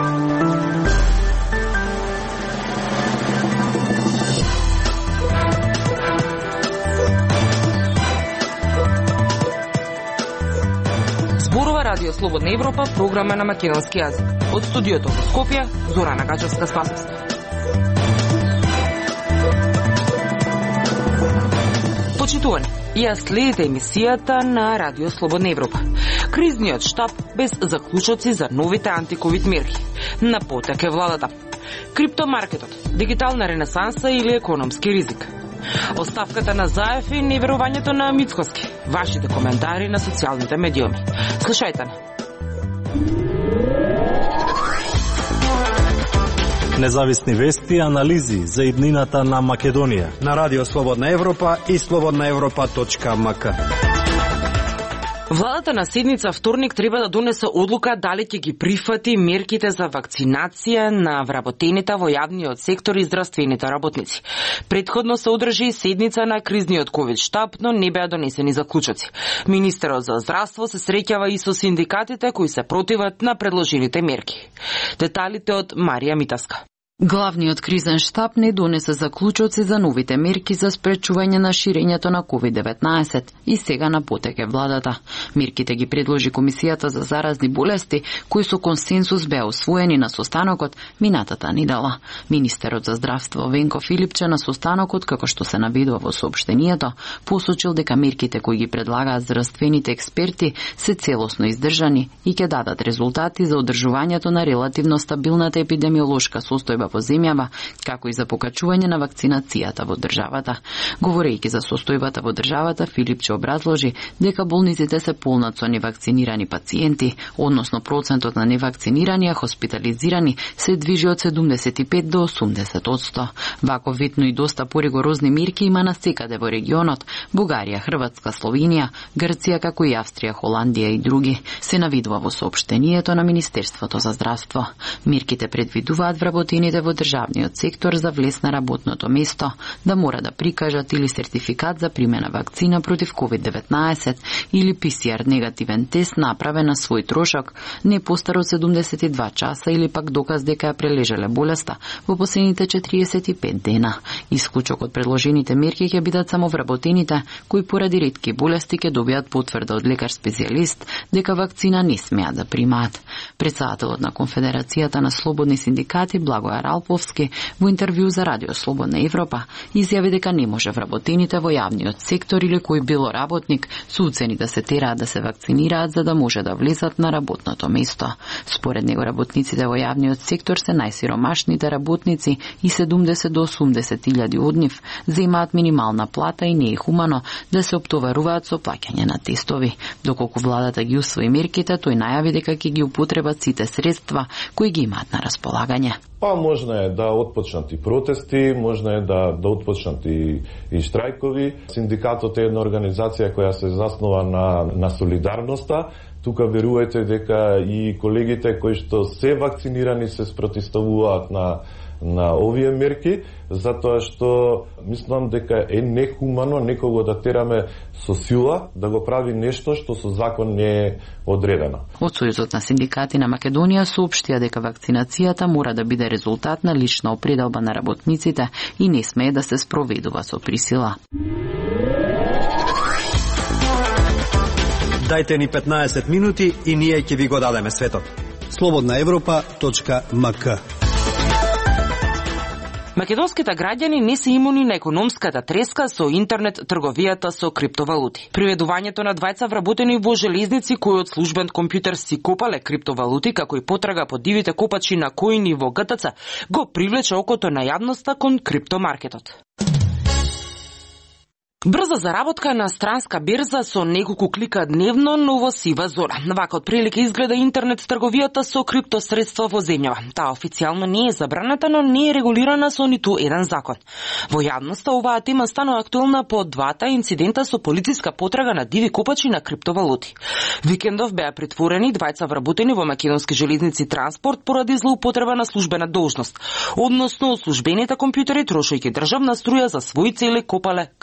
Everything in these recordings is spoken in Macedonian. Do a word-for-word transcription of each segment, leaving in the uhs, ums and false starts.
Радио Слободна Европа, програма на македонски јазик. Од студиото во Скопје, Зорана Гачевска-Спасовска. Почитувани, ја следите емисијата на Радио Слободна Европа. Кризниот штаб без заклучоци за новите антиковид мерки. На потек е владата. Криптомаркетот, дигитална ренесанса или економски ризик. Оставката на Заев и неверувањето на Мицкоски. Вашите коментари на социјалните медиуми. Слушајте не. Независни вести и анализи за иднината на Македонија на Радио Слободна Европа и слободна европа точка ем ка. Владата на седница вторник треба да донесе одлука дали ќе ги прифати мерките за вакцинација на вработените во јавниот сектор и здравствените работници. Претходно се одржи седница на кризниот ковид штаб, но не беа донесени заклучоци. Министерот за здравство се среќава и со синдикатите кои се противат на предложените мерки. Деталите од Марија Митаска. Главниот кризен штаб не донесе заклучоци за новите мерки за спречување на ширењето на ковид деветнаесет и сега на потек е владата. Мерките ги предложи Комисијата за заразни болести, кои со консенсус беа усвоени на состанокот минатата недела. Министерот за здравство Венко Филипче на состанокот, како што се наведува во соопштението, посочил дека мерките кои ги предлагаат здравствените експерти се целосно издржани и ќе дадат резултати за одржувањето на релативно стабилната епидемиолошка состојба во земјава, како и за покачување на вакцинацијата во државата. Говорејќи за состојбата во државата, Филипче образложи дека болниците се полнат со невакцинирани пациенти, односно процентот на невакцинирани а хоспитализирани се движи од седумдесет и пет до осумдесет одсто. Вако видно и доста поригорозни мерки има насекаде во регионот: Бугарија, Хрватска, Словенија, Грција, како и Австрија, Холандија и други. Се наведува во соопштението на Министерството за здравство. Мерките предвидуваат вработените во државниот сектор за влез на работното место да мора да прикажат или сертификат за примена вакцина против ковид деветнаесет или пи си ар негативен тест направен на свој трошок не постар од седумдесет и два часа или пак доказ дека ја прележале болеста во последните четириесет и пет дена. Исклучок од предложените мерки ќе бидат само вработените кои поради ретки болести ќе добијат потврда од лекар специјалист дека вакцина не смеат да примаат. Претседателот на Конфедерацијата на слободни синдикати Благојар Алповски во интервју за Радио Слободна Европа изјави дека не може вработените во јавниот сектор или кој било работник со уцени да се тераат да се вакцинираат за да може да влезат на работното место. Според него работниците во јавниот сектор се најсиромашните работници и седумдесет до осумдесет илјади од нив земаат минимална плата и не е хумано да се оптоваруваат со плаќање на тестови. Доколку владата ги усвои мерките, тој најави дека ќе ги употребат сите средства кои ги имаат на располагање. Па можно е да отпочнат и протести, можно е да, да отпочнат и, и штрајкови. Синдикатот е една организација која се заснова на, на солидарноста. Тука верувајте дека и колегите кои што се вакцинирани се спротивставуваат на на овие мерки, затоа што мислам дека е нехумано некого да тераме со сила да го прави нешто што со закон не е одредено. Од Сојузот на синдикати на Македонија соопштија дека вакцинацијата мора да биде резултат на лична определба на работниците и не смее да се спроведува со присила. Дајте ни петнаесет минути и ние ќе ви го дадеме светот. слободна европа точка ем ка. Македонските граѓани не се имуни на економската треска со интернет трговијата со криптовалути. Приведувањето на двајца вработени во железници кои од службен компјутер си копале криптовалути, како и потрага по дивите копачи на коини во ГТЦ, го привлече окото на јавноста кон криптомаркетот. Брза заработка на странска берза со неколку клика дневно, но во сива зона. Вака од прилика изгледа интернет трговијата со криптосредства во земјава. Таа официјално не е забраната, но не е регулирана со ниту еден закон. Во јавноста оваа тема стана актуелна по двата инцидента со полициска потрага на диви копачи на криптовалути. Викендов беа притворени двајца вработени во Македонски железници транспорт поради злоупотреба на службена должност, односно службените компјутери трошејќи државна струја за своји цели копале криптовалути.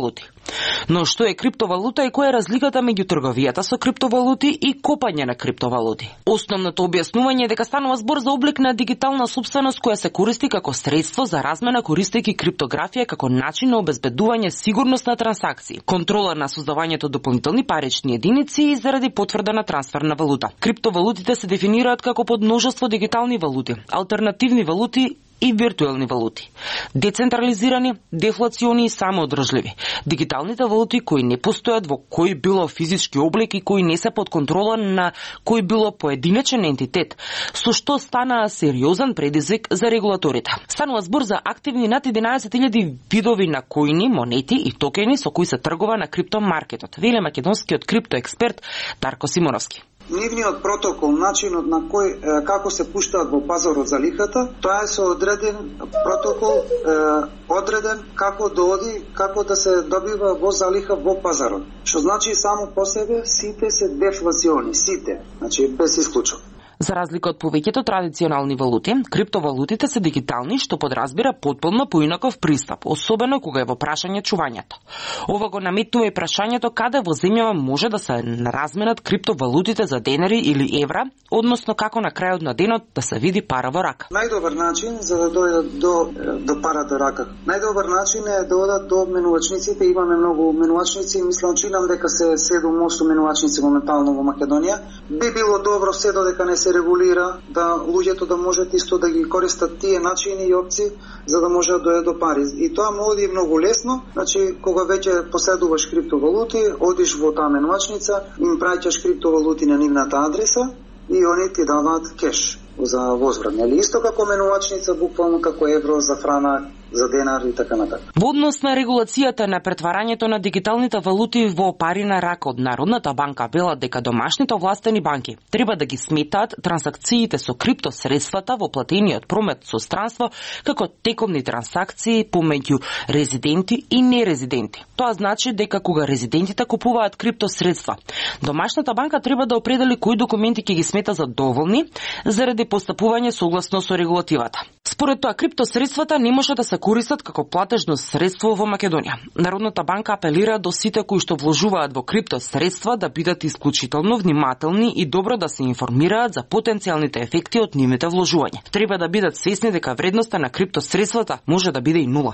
криптовалути. Но што е криптовалута и која е разликата меѓу трговијата со криптовалути и копање на криптовалути? Основното објаснување е дека станува збор за облик на дигитална сопственост која се користи како средство за размена користејќи криптографија како начин на обезбедување сигурност на трансакции, контрола на создавањето дополнителни парични единици и заради потврда на трансфер на валута. Криптовалутите се дефинираат како подмножество дигитални валути, алтернативни валути и виртуелни валути. Децентрализирани, дефлациони и самоодржливи. Дигиталните валути кои не постојат во кој било физички облик и кои не се под контрола на кој било поединечен ентитет, со што стана сериозен предизвик за регулаторите. Станува збор за активни над единаесет илјади видови на коини, монети и токени со кои се тргува на криптомаркетот, вели македонскиот криптоексперт Дарко Симоновски. Нивниот протокол, начинот на кој е, како се пуштаат во пазарот за лихата, тоа е со одреден протокол, е, одреден како да оди, како да се добива во залиха во пазарот. Што значи само по себе сите се дефлациони, сите, значи без исклучок. За разлика од повеќето традиционални валути, криптовалутите се дигитални, што подразбира потполно поинаков пристап, особено кога е во прашање чувањето. Ова го наметнува и прашањето каде во земјава може да се разменат криптовалутите за денари или евра, односно како на крајот на денот да се види пара во рака. Најдобар начин за да дојдат до до парата рака. Најдобар начин е да одат до менувачниците. Имаме многу менувачници, мислам чинам дека се седум-осум менувачници моментално во Македонија. Би било добро се додека не се регулира да луѓето да можат исто да ги користат тие начини и опции за да можат да дојдат до пари. И тоа му оди многу лесно, значи кога веќе поседуваш криптовалути, одиш во таа менувачница, им праќаш криптовалути на нивната адреса и они ти даваат кеш за возврат. Нели исто како менувачница, буквално како евро за франак, за денар и така натака. Во однос на регулацијата на претварањето на дигиталните валути во пари на рака од Народната банка вела дека домашните овластени банки треба да ги сметаат трансакциите со криптосредствата во платениот промет со странство како текомни трансакции помеѓу резиденти и нерезиденти. Тоа значи дека кога резидентите купуваат криптосредства, домашната банка треба да определи кои документи ќе ги смета за доволни заради постапување согласно со регулативата. Според тоа, криптосредствата не може да се користат како платежно средство во Македонија. Народната банка апелира до сите кои што вложуваат во криптосредства да бидат исклучително внимателни и добро да се информираат за потенцијалните ефекти од нивните вложувања. Треба да бидат свесни дека вредноста на криптосредствата може да биде и нула.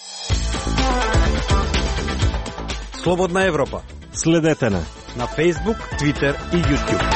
Слободна Европа. Следете на на Facebook, Twitter и YouTube.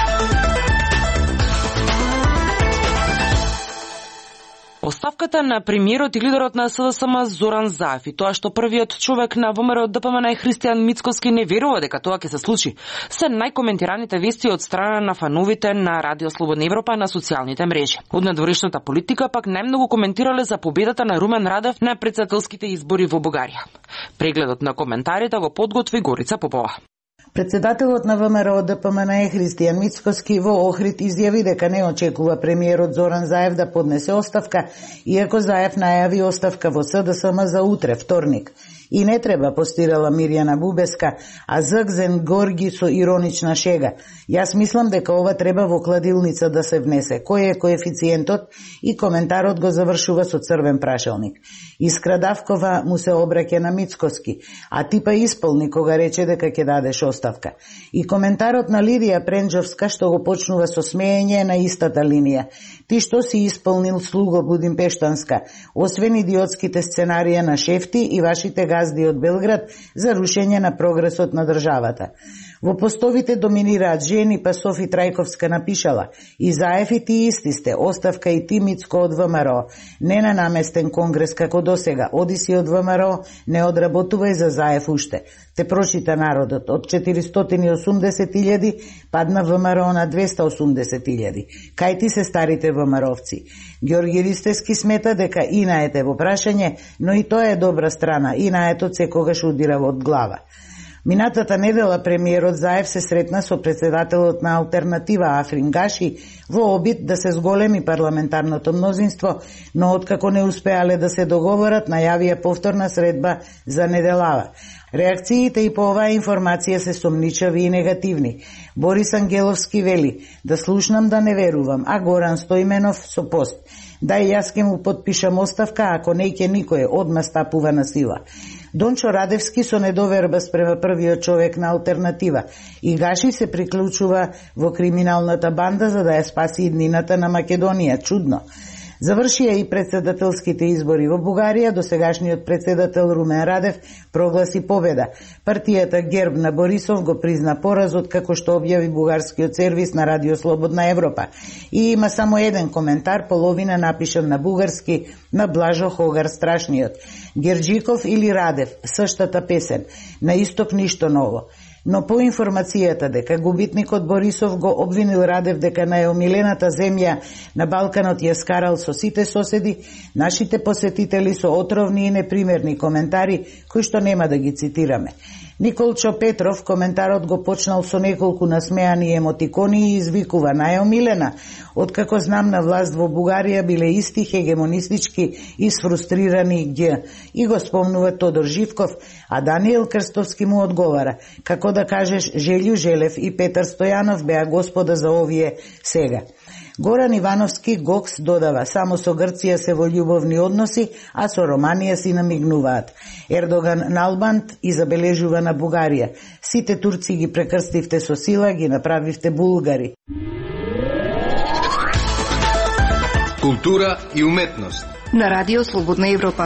Оставката на премиерот и лидерот на СДСМ Зоран Заев и тоа што првиот човек на ВМРО ДПМН Христијан Мицкоски не верува дека тоа ќе се случи, се најкоментираните вести од страна на фановите на Радио Слободна Европа на социјалните мрежи. Од надворешната политика пак најмногу коментирале за победата на Румен Радев на претседателските избори во Бугарија. Прегледот на коментарите го подготви Горица Попова. Председателот на ВМРО ДПМН Христијан Мицкоски во Охрид изјави дека не очекува премиерот Зоран Заев да поднесе оставка, иако Заев најави оставка во СДСМ за утре, вторник. И не треба, постирала Мирјана Бубеска, а згзен Горги со иронична шега. Јас мислам дека ова треба во кладилница да се внесе. Кој е коефициентот? И коментарот го завршува со црвен прашалник. Искра Давкова му се обраќа на Мицкоски, а ти па исполни кога рече дека ќе дадеш оставка. И коментарот на Лидија Пренџовска што го почнува со смеење на истата линија. Ти што си исполнил, слуго Будимпештанска, освен идиотските сценарија на Шефти и вашите газди од Белград за рушење на прогресот на државата. Во постовите доминираат жени, па Софи Трајковска напишала: и Заев и ти исти сте, оставка и ти Мицко од ВМРО. Не на наместен конгрес како досега, оди си од ВМРО, не одработувај за Заев уште. Те прочита народот, од четиристотини и осумдесет илјади падна ВМРО на двеста и осумдесет илјади. Кај ти се старите ВМРО-вци? Ѓорги Ристевски смета дека инает е во прашање, но и тоа е добра страна, инаетот секогаш удира од глава. Минатата недела премиерот Заев се сретна со председателот на Алтернатива Африн Гаши во обид да се зголеми парламентарното мнозинство, но откако не успеале да се договорат, најавија повторна средба за неделава. Реакциите и по оваа информација се сомничави и негативни. Борис Ангеловски вели: да слушнам да не верувам, а Горан Стојменов со пост: дај јас ке му подпишам оставка, ако не ќе никој, одма стапува на сила. Дончо Радевски со недоверба спрема првиот човек на алтернатива и Гаши се приклучува во криминалната банда за да ја спаси иднината на Македонија. Чудно. Завршија и председателските избори во Бугарија, досегашниот председател Румен Радев прогласи победа. Партијата Герб на Борисов го призна поразот, како што објави бугарскиот сервис на Радио Слободна Европа. И има само еден коментар, половина напишан на бугарски, на Блажо Хогар Страшниот. Герджиков или Радев, саштата песен. На исток ништо ново. Но по информацијата дека губитникот Борисов го обвинил Радев дека најомилената земја на Балканот ја скарал со сите соседи, нашите посетители со отровни и непримерни коментари, кои што нема да ги цитираме. Николчо Петров коментарот го почнал со неколку насмеани емотикони и извикува: најомилена, откако знам на власт во Бугарија биле исти хегемонистички и сфрустрирани г. И го спомнува Тодор Живков, а Даниел Крстовски му одговара: како да кажеш Желју Желев и Петар Стојанов беа господа за овие сега. Горан Ивановски Гокс додава: само со Грција се во љубовни односи, а со Романија си намигнуваат. Ердоган налбант и забележува на Бугарија: сите турци ги прекрстивте со сила, ги направивте булгари. Култура и уметност на Радио Слободна Европа.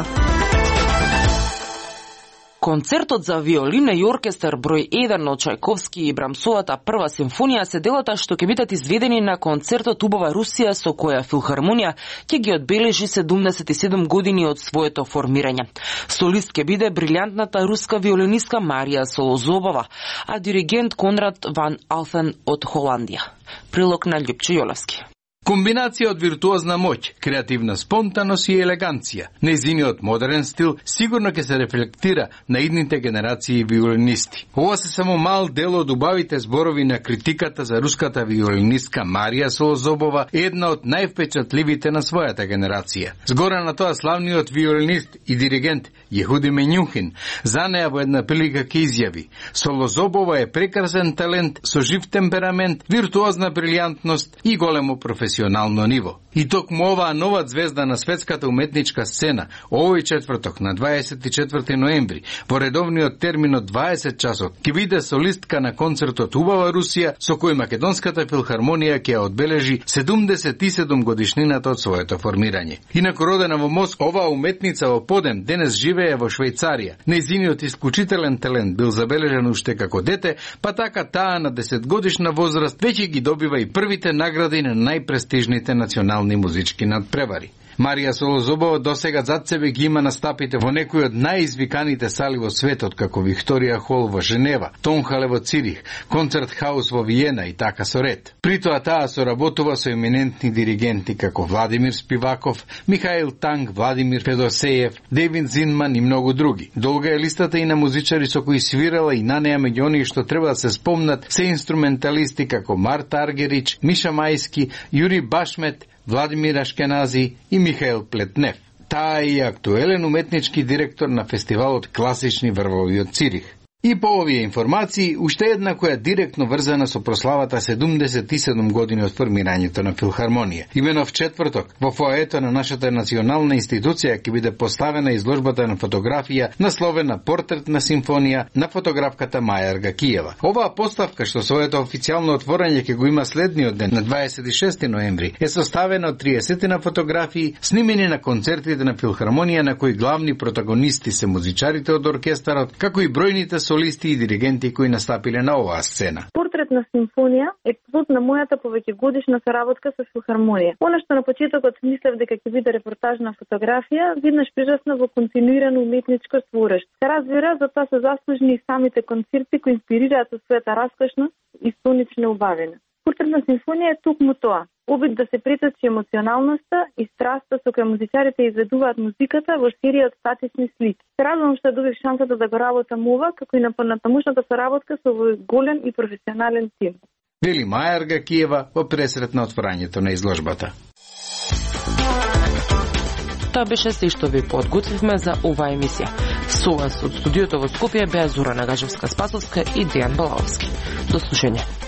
Концертот за виолина и оркестар број еден од Чајковски и Брамсовата прва симфонија се делата што ќе бидат изведени на концертот Убава Русија, со која филхармонија ќе ги одбележи седумдесет и седум години од своето формирање. Солист ќе биде брилјантната руска виолинистка Марија Солозобова, а диригент Конрад ван Алфен од Холандија. Прилог на Љупчо Јолевски. Комбинација од виртуозна моќ, креативна спонтаност и елеганција. Нејзиниот модерен стил сигурно ќе се рефлектира на идните генерации виолинисти. Ова се само мал дел од убавите зборови на критиката за руската виолинистка Марија Солозобова, една од највпечатливите на својата генерација. Згора на тоа, славниот виолинист и диригент Јехуди Менјухин за неа во една прилика ќе изјави: Солозобова е прекрасен талент со жив темперамент, виртуозна брилјантност и големо професионално ниво. И токму оваа нова звезда на светската уметничка сцена, овој четврток на дваесет и четврти ноември, во редовниот термин од дваесет часот, ќе биде солистка на концертот Убава Русија, со кој Македонската филхармонија ќе одбележи седумдесет и седум годишнината од своето формирање. Инаку родена во Москва, оваа уметница во подем денес живее во Швајцарија. Нејзиниот исклучителен талент бил забележен уште како дете, па така таа на десетгодишна возраст веќе ги добива и првите награди на најпрестижните национални музички надпревари. Марија Солозобова досега зад себе ги има настапите во некои од најизвиканите сали во светот, како Викторија Хол во Женева, Тонхале во Цирих, Концерт Хаус во Виена и така со ред. При тоа таа соработува со еминентни диригенти како Владимир Спиваков, Михаил Танг, Владимир Федосеев, Девин Зинман и многу други. Долга е листата и на музичари со кои свирала, и на неа меѓу оние што треба да се спомнат се инструменталисти како Марта Аргерич, Миша Мајски, Јури Башмет, Владимир Ашкенази и Михаил Плетнев. Таа е и актуелен уметнички директор на фестивалот Класични врвови од Цирих. И по овие информации, уште една која директно врзана со прославата седумдесет и седум години од формирањето на филхармонија. Имено в четврток, во фоето на нашата национална институција ќе биде поставена изложбата на фотографија насловена Портрет на симфонија на фотографката Маја Аргакиева. Оваа поставка, што своето официјално отворање ќе го има следниот ден на дваесет и шести ноември, е составена од триесет фотографии снимени на концертите на филхармонија, на кои главни протагонисти се музичарите од оркестарот, како и бројните солисти и диригенти кои настапиле на оваа сцена. Портрет на симфонија е плод на мојата повеќегодишна соработка со филхармонија. Она што на почетокот мислев дека ќе биде репортажна фотографија, виднаш прирасна во континуирано уметничко творештво. Се разбира, за тоа се заслужени и самите концерти кои инспирираат со својата раскошност и сонична убавина. Портрет на симфонија е токму тоа. Обид да се преточи емоционалноста и страста со која музичарите изведуваат музиката во серија од статични слики. Се радувам што добив шансата да го работам ова, како и на понатамушната соработка со овој голем и професионален тим. Вели Маја Аргакиева во пресрет на отворањето на изложбата. Тоа беше се што ви подготвивме за оваа емисија. Со вас од студиото во Скопје беа Зорана Гажевска-Спасовска и Дејан Балаовски. До слушање.